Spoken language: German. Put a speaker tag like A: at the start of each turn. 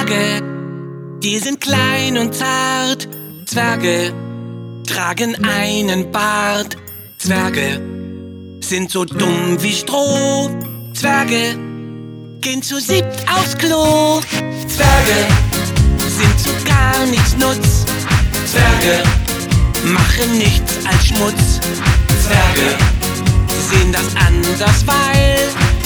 A: Zwerge, die sind klein und zart. Zwerge tragen einen Bart. Zwerge sind so dumm wie Stroh. Zwerge gehen zu siebt aufs Klo. Zwerge sind zu gar nichts Nutz. Zwerge machen nichts als Schmutz. Zwerge sehen das anders, weil